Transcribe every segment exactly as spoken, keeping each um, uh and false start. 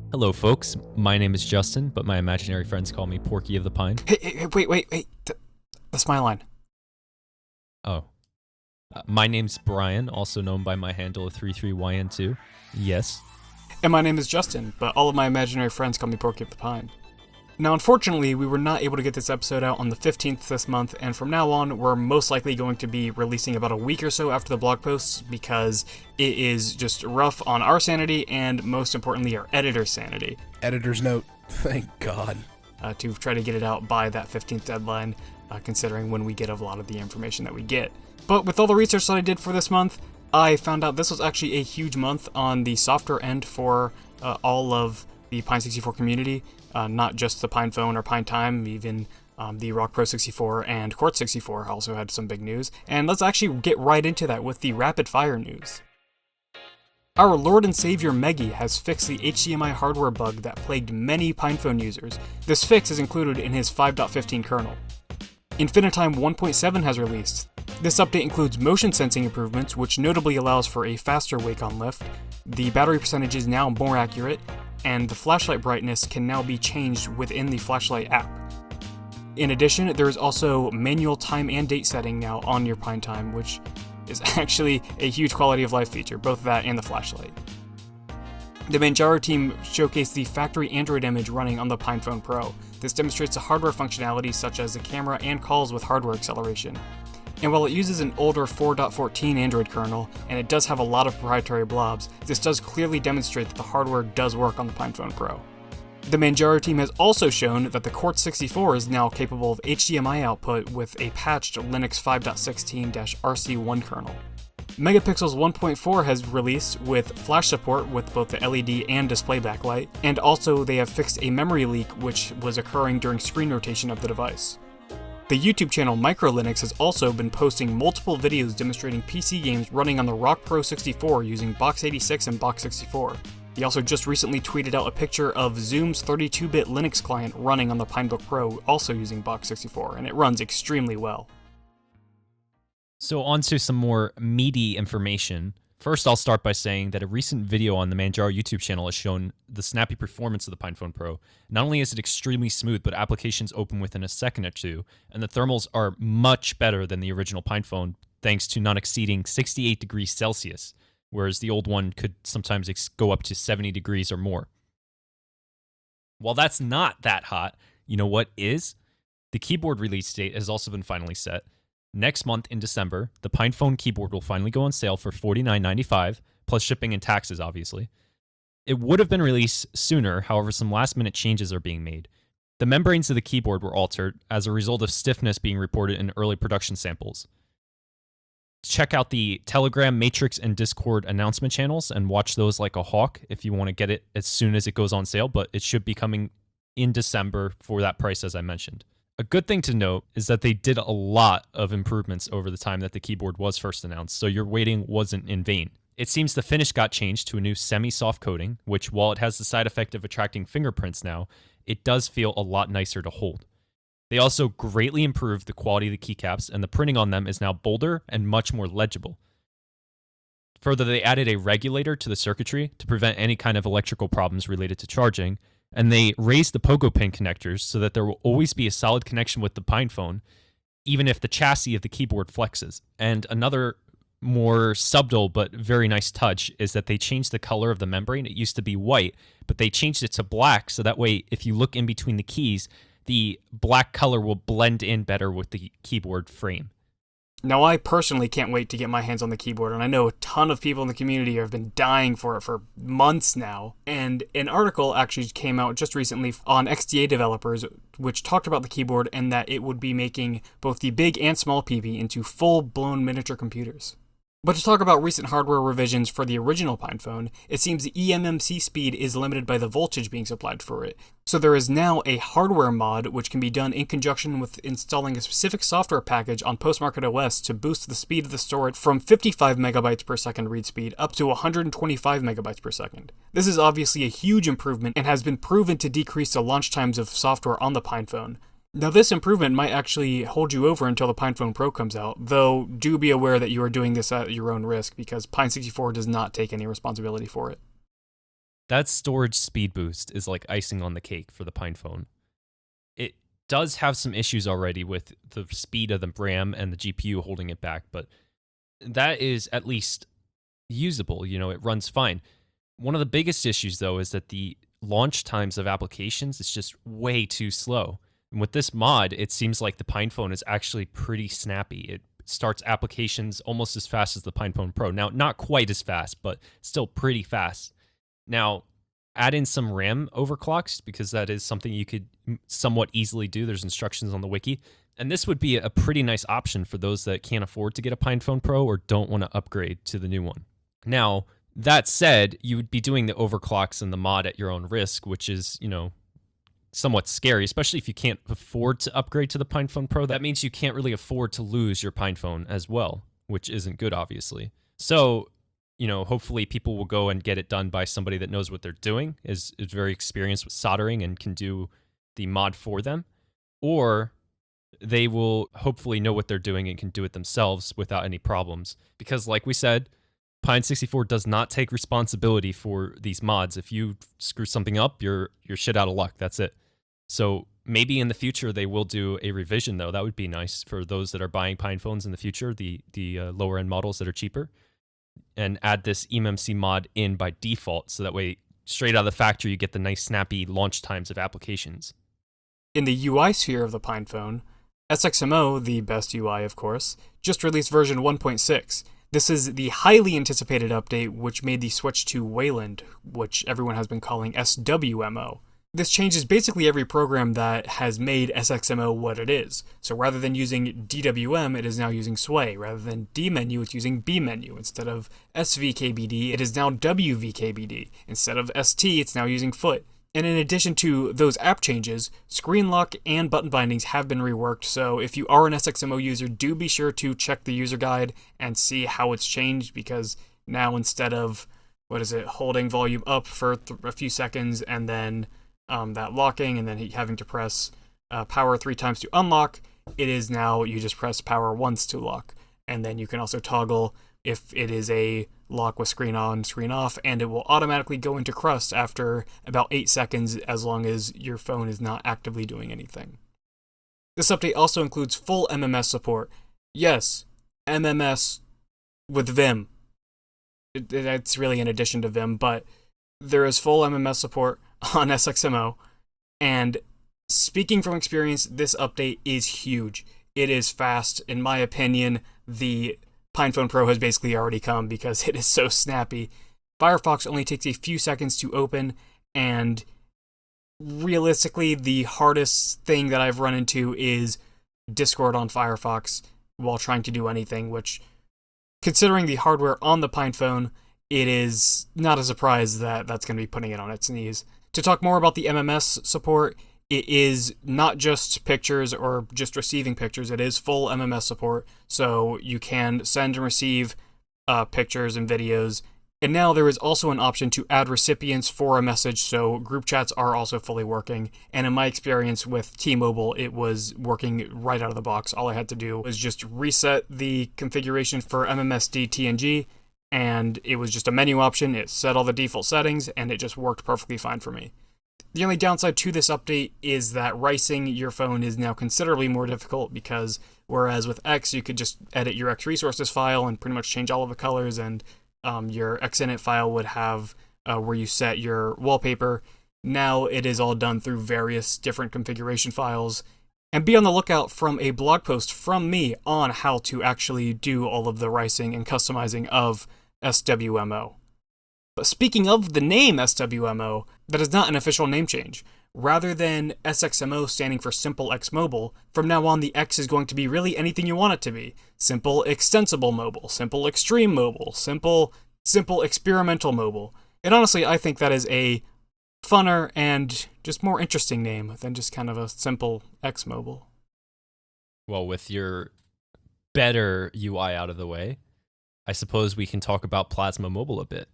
Hello, folks. My name is Justin, but my imaginary friends call me Porky of the Pine. Hey, hey, hey, wait, wait, wait. Th- That's my line. Oh. Uh, my name's Brian, also known by my handle of three three Y N two. Yes. And my name is Justin, but all of my imaginary friends call me Porky of the Pine. Now, unfortunately, we were not able to get this episode out on the fifteenth this month, and from now on, we're most likely going to be releasing about a week or so after the blog posts because it is just rough on our sanity and, most importantly, our editor's sanity. Editor's note. Thank God. Uh, to try to get it out by that fifteenth deadline, uh, considering when we get a lot of the information that we get. But with all the research that I did for this month, I found out this was actually a huge month on the software end for uh, all of the Pine sixty-four community, uh, not just the Pine Phone or Pine Time, even um, the Rock Pro sixty-four and Quartz sixty-four also had some big news. And let's actually get right into that with the rapid fire news. Our Lord and Savior Meggy has fixed the H D M I hardware bug that plagued many PinePhone users. This fix is included in his five point fifteen kernel. Infinitime one point seven has released. This update includes motion sensing improvements, which notably allows for a faster wake-on lift. The battery percentage is now more accurate, and the flashlight brightness can now be changed within the flashlight app. In addition, there is also manual time and date setting now on your PineTime, which is actually a huge quality of life feature, both that and the flashlight. The Manjaro team showcased the factory Android image running on the PinePhone Pro. This demonstrates the hardware functionality such as the camera and calls with hardware acceleration. And while it uses an older four point fourteen Android kernel, and it does have a lot of proprietary blobs, this does clearly demonstrate that the hardware does work on the PinePhone Pro. The Manjaro team has also shown that the Quartz sixty-four is now capable of H D M I output with a patched Linux five point sixteen R C one kernel. Megapixels one point four has released with flash support with both the L E D and display backlight, and also they have fixed a memory leak which was occurring during screen rotation of the device. The YouTube channel MicroLinux has also been posting multiple videos demonstrating P C games running on the Rock Pro sixty-four using Box eighty-six and Box sixty-four. He also just recently tweeted out a picture of Zoom's thirty-two bit Linux client running on the Pinebook Pro, also using Box sixty-four, and it runs extremely well. So, on to some more meaty information. First, I'll start by saying that a recent video on the Manjaro YouTube channel has shown the snappy performance of the PinePhone Pro. Not only is it extremely smooth, but applications open within a second or two, and the thermals are much better than the original PinePhone, thanks to not exceeding sixty-eight degrees Celsius, whereas the old one could sometimes ex- go up to seventy degrees or more. While that's not that hot, you know what is? The keyboard release date has also been finally set. Next month in December, the PinePhone keyboard will finally go on sale for forty-nine ninety-five, plus shipping and taxes, obviously. It would have been released sooner, however, some last-minute changes are being made. The membranes of the keyboard were altered as a result of stiffness being reported in early production samples. Check out the Telegram, Matrix, and Discord announcement channels and watch those like a hawk if you want to get it as soon as it goes on sale, but it should be coming in December for that price, as I mentioned. A good thing to note is that they did a lot of improvements over the time that the keyboard was first announced, so your waiting wasn't in vain. It seems the finish got changed to a new semi-soft coating, which, while it has the side effect of attracting fingerprints now, it does feel a lot nicer to hold. They also greatly improved the quality of the keycaps, and the printing on them is now bolder and much more legible. Further, they added a regulator to the circuitry to prevent any kind of electrical problems related to charging, and they raised the pogo pin connectors so that there will always be a solid connection with the PinePhone, even if the chassis of the keyboard flexes. And another more subtle but very nice touch is that they changed the color of the membrane. It used to be white, but they changed it to black, so that way if you look in between the keys, the black color will blend in better with the keyboard frame. Now, I personally can't wait to get my hands on the keyboard, and I know a ton of people in the community have been dying for it for months now. And an article actually came out just recently on X D A developers, which talked about the keyboard and that it would be making both the big and small P B into full-blown miniature computers. But to talk about recent hardware revisions for the original PinePhone, it seems the E M M C speed is limited by the voltage being supplied for it. So there is now a hardware mod which can be done in conjunction with installing a specific software package on Postmarket O S to boost the speed of the storage from fifty-five megabytes per second read speed up to one hundred twenty-five megabytes per second. This is obviously a huge improvement and has been proven to decrease the launch times of software on the PinePhone. Now, this improvement might actually hold you over until the PinePhone Pro comes out, though do be aware that you are doing this at your own risk because Pine sixty-four does not take any responsibility for it. That storage speed boost is like icing on the cake for the PinePhone. It does have some issues already with the speed of the RAM and the G P U holding it back, but that is at least usable. You know, it runs fine. One of the biggest issues, though, is that the launch times of applications is just way too slow. And with this mod, it seems like the PinePhone is actually pretty snappy. It starts applications almost as fast as the PinePhone Pro. Now, not quite as fast, but still pretty fast. Now, add in some RAM overclocks, because that is something you could somewhat easily do. There's instructions on the wiki. And this would be a pretty nice option for those that can't afford to get a PinePhone Pro or don't want to upgrade to the new one. Now, that said, you would be doing the overclocks and the mod at your own risk, which is, you know, somewhat scary, especially if you can't afford to upgrade to the PinePhone Pro. That means you can't really afford to lose your PinePhone as well, which isn't good, obviously. So, you know, hopefully people will go and get it done by somebody that knows what they're doing, is, is very experienced with soldering and can do the mod for them. Or they will hopefully know what they're doing and can do it themselves without any problems. Because like we said, Pine sixty-four does not take responsibility for these mods. If you screw something up, you're you're shit out of luck. That's it. So maybe in the future they will do a revision, though. That would be nice for those that are buying Pine phones in the future, the the uh, lower end models that are cheaper, and add this E M M C mod in by default, so that way straight out of the factory you get the nice snappy launch times of applications. In the U I sphere of the PinePhone, S X M O, the best U I of course, just released version one point six. This is the highly anticipated update which made the switch to Wayland, which everyone has been calling S W M O. This changes basically every program that has made S X M O what it is. So rather than using D W M, it is now using Sway. Rather than D menu, it's using B menu. Instead of S V K B D, it is now W V K B D. Instead of S T, it's now using foot. And in addition to those app changes, screen lock and button bindings have been reworked, so if you are an S X M O user, do be sure to check the user guide and see how it's changed, because now instead of, what is it, holding volume up for th- a few seconds and then um, that locking and then having to press uh, power three times to unlock, it is now you just press power once to lock. And then you can also toggle if it is a lock with screen on, screen off, and it will automatically go into crust after about eight seconds as long as your phone is not actively doing anything. This update also includes full M M S support. Yes, M M S with Vim. It, it, it's really in addition to Vim, but there is full M M S support on S X M O, and speaking from experience, this update is huge. It is fast. In my opinion, the PinePhone Pro has basically already come because it is so snappy. Firefox only takes a few seconds to open, and realistically, the hardest thing that I've run into is Discord on Firefox while trying to do anything, which, considering the hardware on the PinePhone, it is not a surprise that that's going to be putting it on its knees. To talk more about the M M S support, it is not just pictures or just receiving pictures. It is full M M S support, so you can send and receive uh, pictures and videos. And now there is also an option to add recipients for a message, so group chats are also fully working. And in my experience with T-Mobile, it was working right out of the box. All I had to do was just reset the configuration for M M S D T N G, and it was just a menu option. It set all the default settings, and it just worked perfectly fine for me. The only downside to this update is that ricing your phone is now considerably more difficult, because whereas with X you could just edit your X resources file and pretty much change all of the colors, and um, your Xinit file would have uh, where you set your wallpaper, now it is all done through various different configuration files. And be on the lookout from a blog post from me on how to actually do all of the ricing and customizing of S W M O. But speaking of the name S W M O, that is not an official name change. Rather than S X M O standing for Simple X Mobile, from now on the X is going to be really anything you want it to be. Simple Extensible Mobile, Simple Extreme Mobile, Simple, Simple Experimental Mobile. And honestly, I think that is a funner and just more interesting name than just kind of a simple X Mobile. Well, with your better U I out of the way, I suppose we can talk about Plasma Mobile a bit.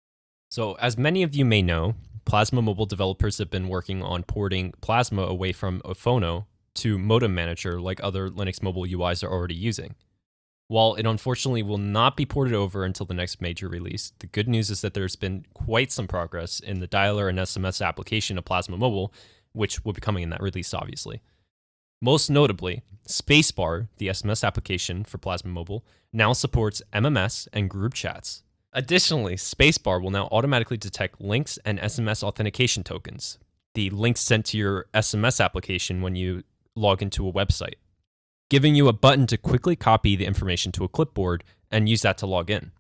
So, as many of you may know, Plasma Mobile developers have been working on porting Plasma away from Ophono to Modem Manager like other Linux mobile U Is are already using. While it unfortunately will not be ported over until the next major release, the good news is that there's been quite some progress in the dialer and S M S application of Plasma Mobile, which will be coming in that release, obviously. Most notably, Spacebar, the S M S application for Plasma Mobile, now supports M M S and group chats. Additionally, Spacebar will now automatically detect links and S M S authentication tokens, the links sent to your S M S application when you log into a website, giving you a button to quickly copy the information to a clipboard and use that to log in.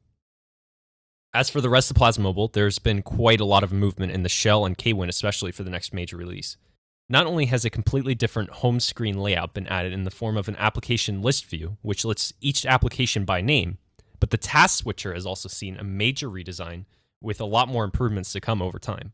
As for the rest of Plasma Mobile, there's been quite a lot of movement in the shell and Kwin, especially for the next major release. Not only has a completely different home screen layout been added in the form of an application list view, which lists each application by name, but the task switcher has also seen a major redesign with a lot more improvements to come over time.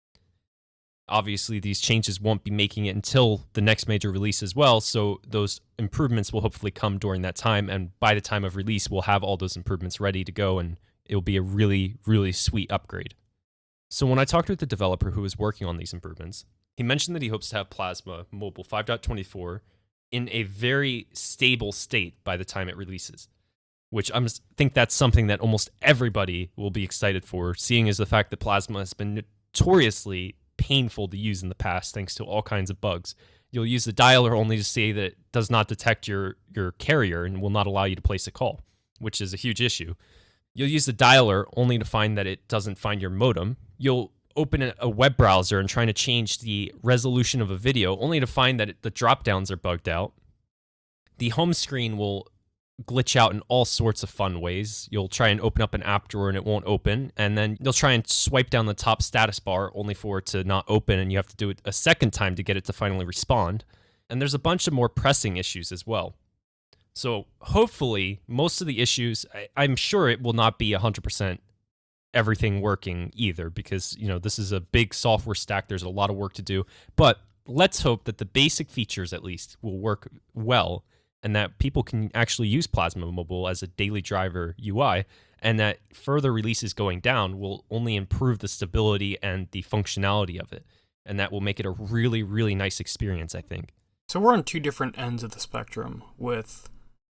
Obviously, these changes won't be making it until the next major release as well, so those improvements will hopefully come during that time, and by the time of release, we'll have all those improvements ready to go, and it'll be a really, really sweet upgrade. So when I talked with the developer who was working on these improvements, he mentioned that he hopes to have Plasma Mobile five point twenty-four in a very stable state by the time it releases, which I think that's something that almost everybody will be excited for, seeing as the fact that Plasma has been notoriously painful to use in the past thanks to all kinds of bugs. You'll use the dialer only to say that it does not detect your, your carrier and will not allow you to place a call, which is a huge issue. You'll use the dialer only to find that it doesn't find your modem. You'll open a web browser and trying to change the resolution of a video only to find that it, the drop-downs are bugged out. The home screen will glitch out in all sorts of fun ways. You'll try and open up an app drawer and it won't open, and then you'll try and swipe down the top status bar only for it to not open, and you have to do it a second time to get it to finally respond. And there's a bunch of more pressing issues as well. So hopefully, most of the issues, I, I'm sure it will not be one hundred percent everything working either, because, you know, this is a big software stack. There's a lot of work to do, but let's hope that the basic features at least will work well, and that people can actually use Plasma Mobile as a daily driver U I, and that further releases going down will only improve the stability and the functionality of it, and that will make it a really, really nice experience, I think. So we're on two different ends of the spectrum with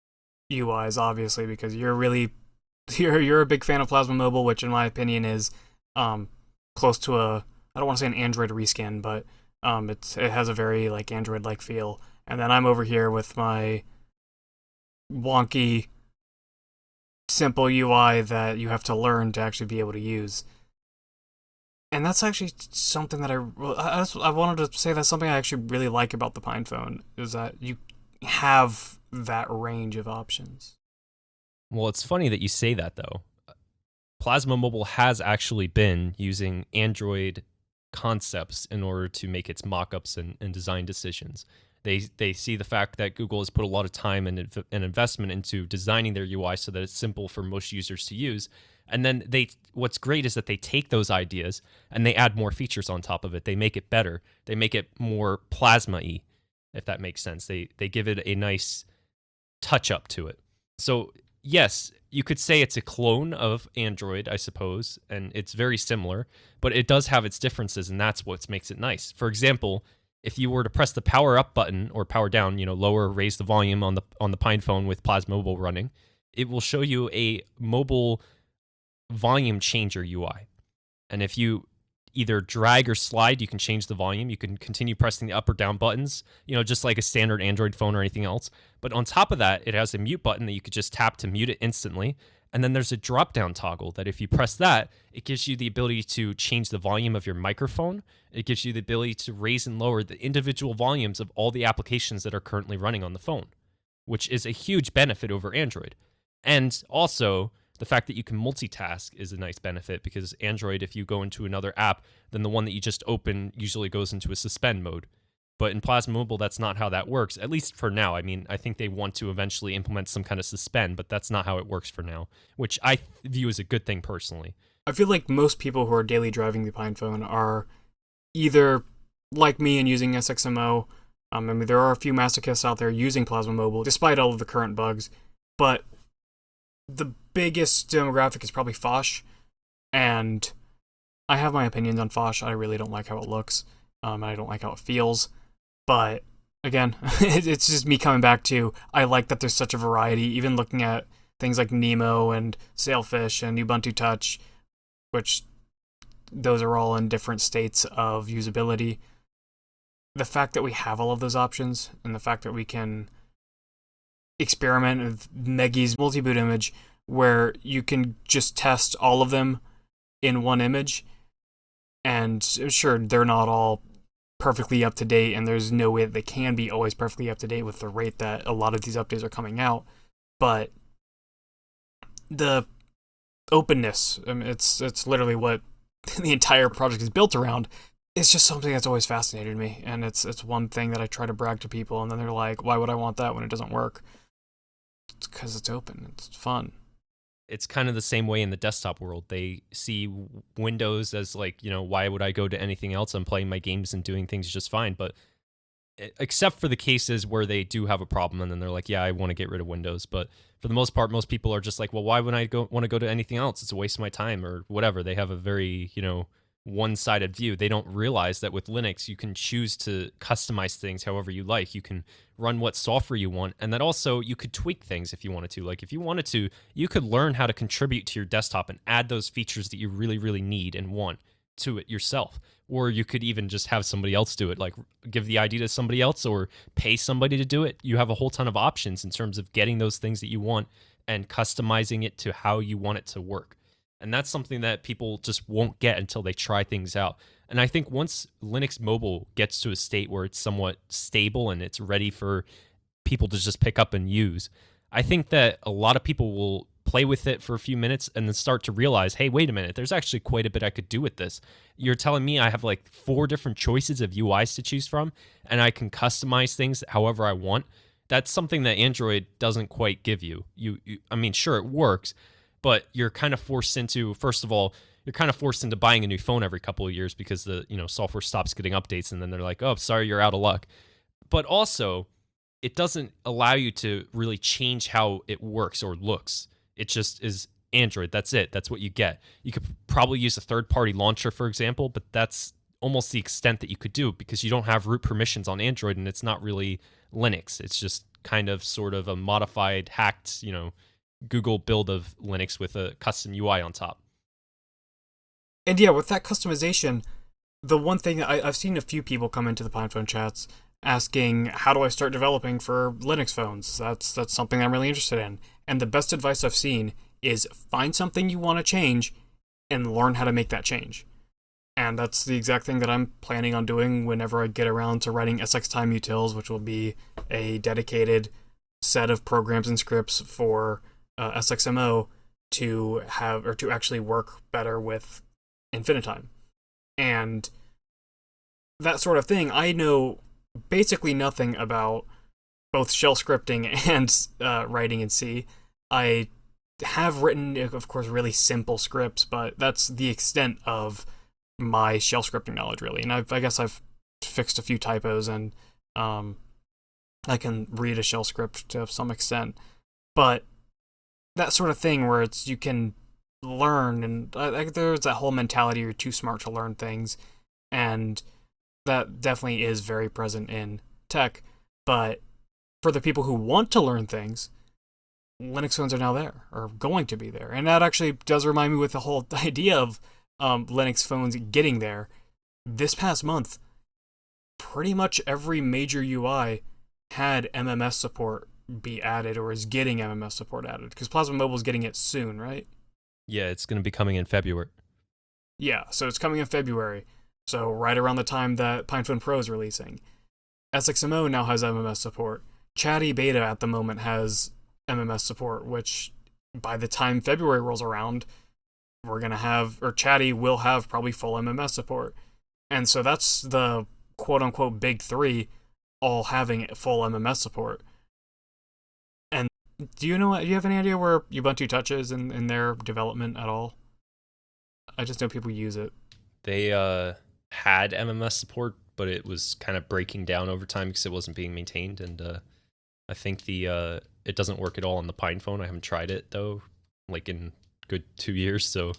U Is, obviously, because you're really you're you're a big fan of Plasma Mobile, which in my opinion is um, close to a, I don't want to say an Android reskin, but um, it's it has a very like Android-like feel. And then I'm over here with my wonky, simple U I that you have to learn to actually be able to use. And that's actually something that I, I, I wanted to say that's something I actually really like about the PinePhone, is that you have that range of options. Well, it's funny that you say that, though. Plasma Mobile has actually been using Android concepts in order to make its mock-ups and, and design decisions. They they see the fact that Google has put a lot of time and, and investment into designing their U I so that it's simple for most users to use. And then they, what's great is that they take those ideas and they add more features on top of it. They make it better. They make it more Plasma-y, if that makes sense. They they give it a nice touch-up to it. So yes, you could say it's a clone of Android, I suppose, and it's very similar, but it does have its differences, and that's what makes it nice. For example, if you were to press the power up button or power down, you know, lower, raise the volume on the on the PinePhone with Plasma Mobile running, it will show you a mobile volume changer U I. And if you either drag or slide, you can change the volume. You can continue pressing the up or down buttons, you know, just like a standard Android phone or anything else. But on top of that, it has a mute button that you could just tap to mute it instantly. And then there's a drop down toggle that if you press that, it gives you the ability to change the volume of your microphone. It gives you the ability to raise and lower the individual volumes of all the applications that are currently running on the phone, which is a huge benefit over Android. And also, the fact that you can multitask is a nice benefit, because Android, if you go into another app, then the one that you just open usually goes into a suspend mode. But in Plasma Mobile, that's not how that works, at least for now. I mean, I think they want to eventually implement some kind of suspend, but that's not how it works for now, which I view as a good thing personally. I feel like most people who are daily driving the PinePhone are either like me and using S X M O. Um, I mean, there are a few masochists out there using Plasma Mobile, despite all of the current bugs, but the biggest demographic is probably Phosh, and I have my opinions on Phosh. I really don't like how it looks, um, and I don't like how it feels, but again, it's just me coming back to I like that there's such a variety. Even looking at things like Nemo and Sailfish and Ubuntu Touch, which those are all in different states of usability. The fact that we have all of those options and the fact that we can experiment with Megi's multi-boot image where you can just test all of them in one image, and sure, they're not all perfectly up to date, and there's no way that they can be always perfectly up to date with the rate that a lot of these updates are coming out, but the openness, I mean, it's it's literally what the entire project is built around. It's just something that's always fascinated me, and it's it's one thing that I try to brag to people, and then they're like, why would I want that when it doesn't work? It's because it's open. It's fun. It's kind of the same way in the desktop world. They see Windows as like, you know, why would I go to anything else? I'm playing my games and doing things just fine. But except for the cases where they do have a problem and then they're like, yeah, I want to get rid of Windows. But for the most part, most people are just like, well, why would I go want to go to anything else? It's a waste of my time or whatever. They have a very, you know, one-sided view. They don't realize that with Linux, you can choose to customize things however you like. You can run what software you want, and that also you could tweak things if you wanted to. Like if you wanted to, you could learn how to contribute to your desktop and add those features that you really, really need and want to it yourself. Or you could even just have somebody else do it, like give the idea to somebody else or pay somebody to do it. You have a whole ton of options in terms of getting those things that you want and customizing it to how you want it to work. And that's something that people just won't get until they try things out. And I think once Linux Mobile gets to a state where it's somewhat stable and it's ready for people to just pick up and use, I think that a lot of people will play with it for a few minutes and then start to realize, hey, wait a minute, there's actually quite a bit I could do with this. You're telling me I have like four different choices of U Is to choose from, and I can customize things however I want. That's something that Android doesn't quite give you. You, you I mean, sure, it works, but you're kind of forced into, first of all, you're kind of forced into buying a new phone every couple of years because the, you know, software stops getting updates and then they're like, oh, sorry, you're out of luck. But also, it doesn't allow you to really change how it works or looks. It just is Android. That's it. That's what you get. You could probably use a third-party launcher, for example, but that's almost the extent that you could do because you don't have root permissions on Android and it's not really Linux. It's just kind of sort of a modified, hacked, you know, Google build of Linux with a custom U I on top. And yeah, with that customization, the one thing I, I've seen a few people come into the PinePhone chats asking, how do I start developing for Linux phones? That's that's something I'm really interested in. And the best advice I've seen is find something you want to change and learn how to make that change. And that's the exact thing that I'm planning on doing whenever I get around to writing S X Time utils, which will be a dedicated set of programs and scripts for uh, S X M O to have, or to actually work better with Infinitime. And that sort of thing, I know basically nothing about both shell scripting and uh, writing in C. I have written, of course, really simple scripts, but that's the extent of my shell scripting knowledge, really. And I've, I guess I've fixed a few typos, and um, I can read a shell script to some extent. But that sort of thing where it's you can learn, and I, I, there's that whole mentality you're too smart to learn things, and that definitely is very present in tech. But for the people who want to learn things, Linux phones are now there, or going to be there. And that actually does remind me with the whole idea of um, Linux phones getting there. This past month, pretty much every major U I had M M S support be added, or is getting M M S support added, because Plasma Mobile is getting it soon, right? Yeah, it's going to be coming in February. Yeah, so it's coming in February. So right around the time that PinePhone Pro is releasing. S X M O now has M M S support. Chatty Beta at the moment has M M S support, which by the time February rolls around, we're going to have, or Chatty will have probably full M M S support. And so that's the quote-unquote big three all having full M M S support. And do you know, do you have any idea where Ubuntu Touch is in, in their development at all? I just know people use it. They uh, had M M S support, but it was kind of breaking down over time because it wasn't being maintained. And uh, I think the uh, it doesn't work at all on the PinePhone. I haven't tried it, though, like in good two years. So,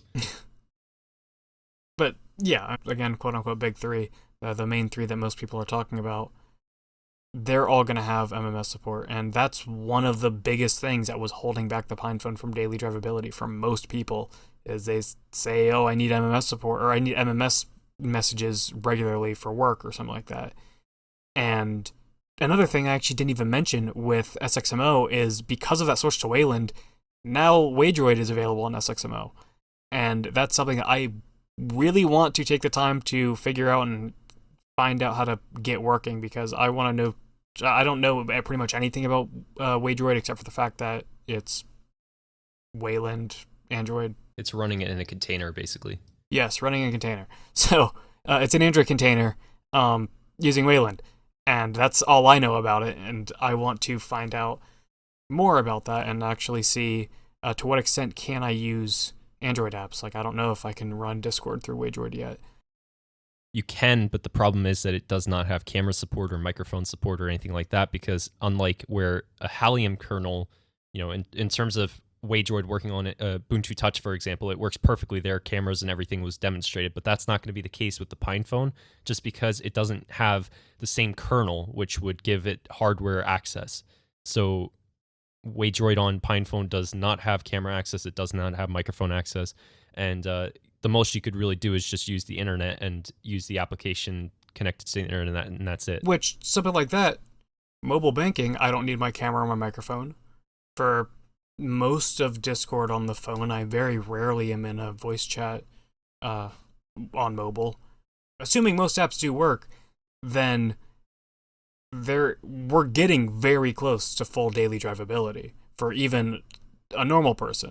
But yeah, again, quote-unquote big three, uh, the main three that most people are talking about. they're all going to have M M S support, and that's one of the biggest things that was holding back the PinePhone from daily drivability for most people, is they say, oh, I need M M S support, or I need M M S messages regularly for work or something like that. And another thing I actually didn't even mention with S X M O is because of that switch to Wayland, now Waydroid is available on S X M O. And that's something that I really want to take the time to figure out and find out how to get working, because I want to know, I don't know pretty much anything about uh, Waydroid except for the fact that it's Wayland Android. It's running it in a container, basically. Yes, running a container. So uh, it's an Android container um, using Wayland, and that's all I know about it. And I want to find out more about that and actually see uh, to what extent can I use Android apps. Like, I don't know if I can run Discord through Waydroid yet. You can, but the problem is that it does not have camera support or microphone support or anything like that, because unlike where a Halium kernel, you know, in, in terms of Waydroid working on it, uh, Ubuntu Touch, for example, it works perfectly there. Cameras and everything was demonstrated, but that's not going to be the case with the PinePhone, just because it doesn't have the same kernel, which would give it hardware access. So Waydroid on PinePhone does not have camera access. It does not have microphone access. And uh, the most you could really do is just use the internet and use the application connected to the internet, and, that, and that's it. Which, something like that, mobile banking, I don't need my camera or my microphone. For most of Discord on the phone, I very rarely am in a voice chat uh, on mobile. Assuming most apps do work, then they're, we're getting very close to full daily drivability for even a normal person.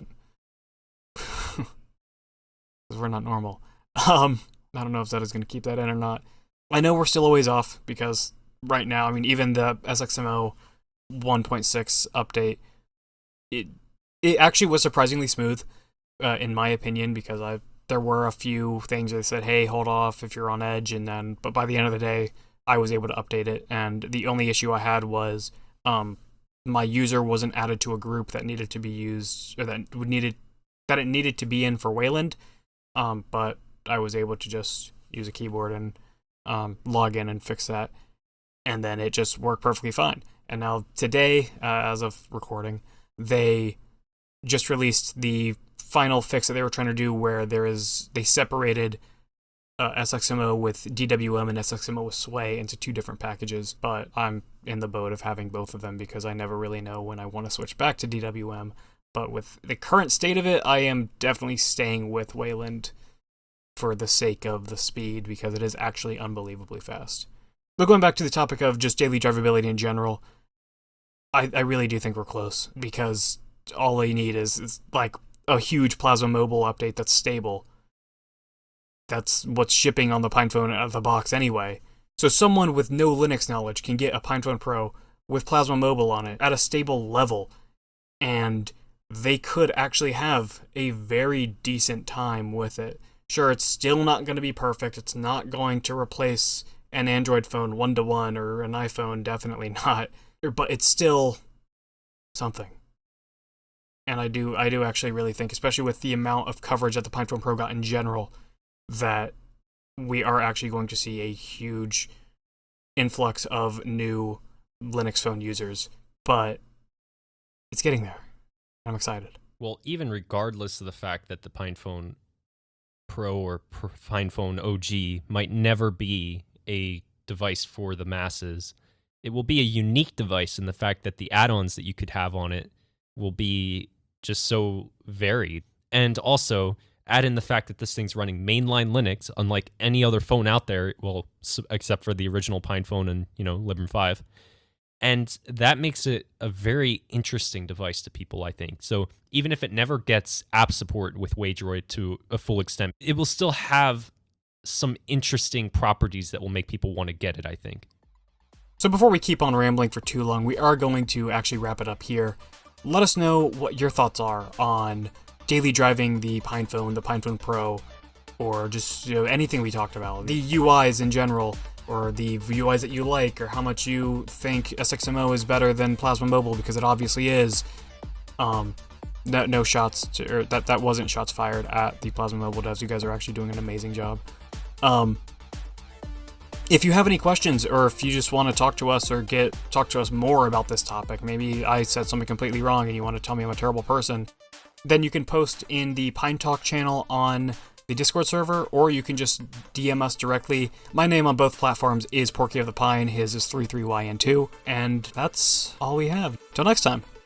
Because we're not normal. Um, I don't know if that is going to keep that in or not. I know we're still a ways off, because right now, I mean, even the S X M O one point six update, it it actually was surprisingly smooth, uh, in my opinion, because I there were a few things that said, hey, hold off if you're on Edge, and then, but by the end of the day, I was able to update it, and the only issue I had was um, my user wasn't added to a group that needed to be used, or that would needed that it needed to be in for Wayland. Um, but I was able to just use a keyboard and um, log in and fix that, and then it just worked perfectly fine. And now today, uh, as of recording, they just released the final fix that they were trying to do, where there is they separated uh, S X M O with D W M and S X M O with Sway into two different packages. But I'm in the boat of having both of them, because I never really know when I want to switch back to D W M. But with the current state of it, I am definitely staying with Wayland for the sake of the speed, because it is actually unbelievably fast. But going back to the topic of just daily drivability in general, I, I really do think we're close, because all I need is, is like a huge Plasma Mobile update that's stable. That's what's shipping on the PinePhone out of the box anyway. So someone with no Linux knowledge can get a PinePhone Pro with Plasma Mobile on it at a stable level, and they could actually have a very decent time with it. Sure, it's still not going to be perfect. It's not going to replace an Android phone one-to-one, or an iPhone, definitely not. But it's still something. And I do I do actually really think, especially with the amount of coverage that the PinePhone Pro got in general, that we are actually going to see a huge influx of new Linux phone users. But it's getting there. I'm excited. Well, even regardless of the fact that the PinePhone Pro or PinePhone O G might never be a device for the masses, it will be a unique device in the fact that the add-ons that you could have on it will be just so varied. And also, add in the fact that this thing's running mainline Linux, unlike any other phone out there, well, except for the original PinePhone and, you know, Librem five. And that makes it a very interesting device to people, I think. So even if it never gets app support with Waydroid to a full extent, it will still have some interesting properties that will make people want to get it, I think. So before we keep on rambling for too long, we are going to actually wrap it up here. Let us know what your thoughts are on daily driving the PinePhone, the PinePhone Pro, or just, you know, anything we talked about, the U Is in general, or the U Is that you like, or how much you think S X M O is better than Plasma Mobile, because it obviously is. Um, no, no shots, to, or that, that wasn't shots fired at the Plasma Mobile devs. You guys are actually doing an amazing job. Um, If you have any questions, or if you just want to talk to us or get talk to us more about this topic, maybe I said something completely wrong and you want to tell me I'm a terrible person, then you can post in the Pine Talk channel on the Discord server, or you can just D M us directly. My name on both platforms is Porky of the Pine, his is three three Y N two, and that's all we have. Till next time.